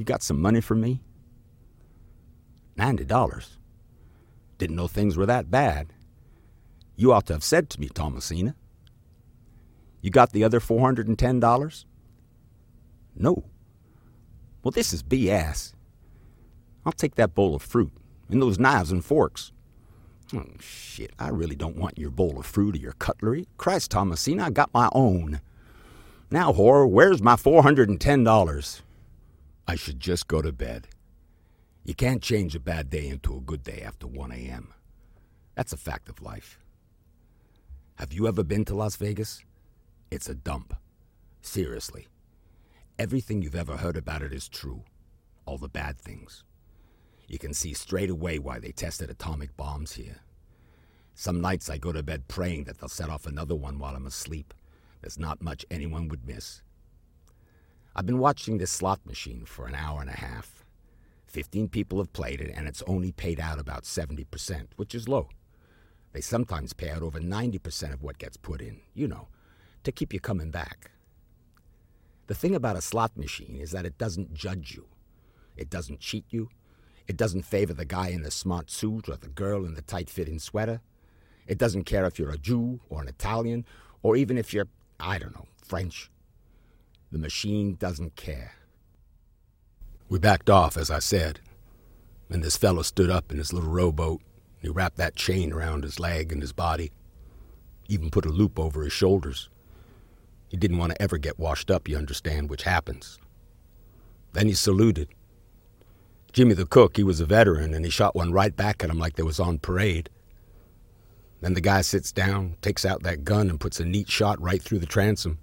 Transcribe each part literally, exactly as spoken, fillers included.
You got some money for me? Ninety dollars? Didn't know things were that bad. You ought to have said to me, Thomasina. You got the other four hundred and ten dollars? No. Well, this is B S. I'll take that bowl of fruit and those knives and forks. Oh, shit, I really don't want your bowl of fruit or your cutlery. Christ, Thomasina, I got my own. Now, whore, where's my four hundred and ten dollars? I should just go to bed. You can't change a bad day into a good day after one a.m. That's a fact of life. Have you ever been to Las Vegas? It's a dump. Seriously. Everything you've ever heard about it is true. All the bad things. You can see straight away why they tested atomic bombs here. Some nights I go to bed praying that they'll set off another one while I'm asleep. There's not much anyone would miss. I've been watching this slot machine for an hour and a half. Fifteen people have played it, and it's only paid out about seventy percent, which is low. They sometimes pay out over ninety percent of what gets put in, you know, to keep you coming back. The thing about a slot machine is that it doesn't judge you. It doesn't cheat you. It doesn't favor the guy in the smart suit or the girl in the tight-fitting sweater. It doesn't care if you're a Jew or an Italian or even if you're, I don't know, French. The machine doesn't care. We backed off, as I said, and this fellow stood up in his little rowboat. He wrapped that chain around his leg and his body, even put a loop over his shoulders. He didn't want to ever get washed up, you understand, which happens. Then he saluted. Jimmy the cook, he was a veteran, and he shot one right back at him like they was on parade. Then the guy sits down, takes out that gun, and puts a neat shot right through the transom.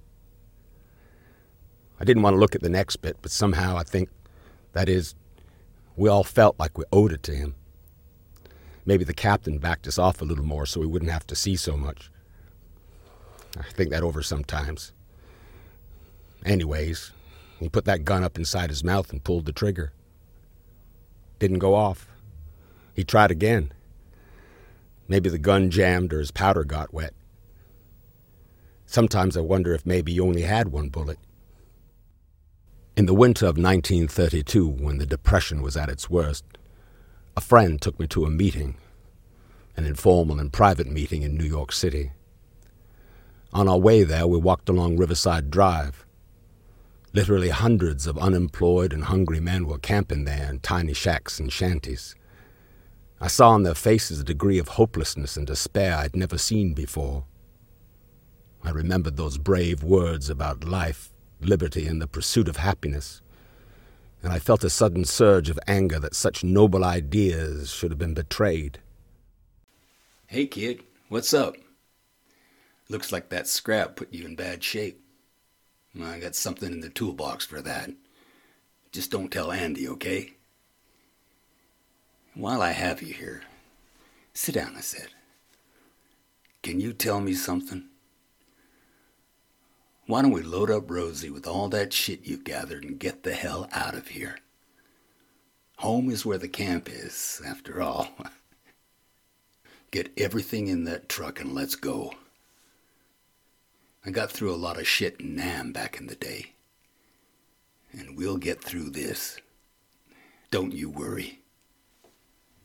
I didn't want to look at the next bit, but somehow I think, that is, we all felt like we owed it to him. Maybe the captain backed us off a little more so we wouldn't have to see so much. I think that over sometimes. Anyways, he put that gun up inside his mouth and pulled the trigger. Didn't go off. He tried again. Maybe the gun jammed or his powder got wet. Sometimes I wonder if maybe he only had one bullet. In the winter of nineteen thirty-two, when the Depression was at its worst, a friend took me to a meeting, an informal and private meeting in New York City. On our way there, we walked along Riverside Drive. Literally hundreds of unemployed and hungry men were camping there in tiny shacks and shanties. I saw on their faces a degree of hopelessness and despair I'd never seen before. I remembered those brave words about life, liberty, and the pursuit of happiness, and I felt a sudden surge of anger that such noble ideas should have been betrayed. Hey, kid, what's up? Looks like that scrap put you in bad shape. I got something in the toolbox for that. Just don't tell Andy, okay? While I have you here, sit down, I said. Can you tell me something? Why don't we load up Rosie with all that shit you've gathered and get the hell out of here? Home is where the camp is, after all. Get everything in that truck and let's go. I got through a lot of shit in Nam back in the day. And we'll get through this. Don't you worry.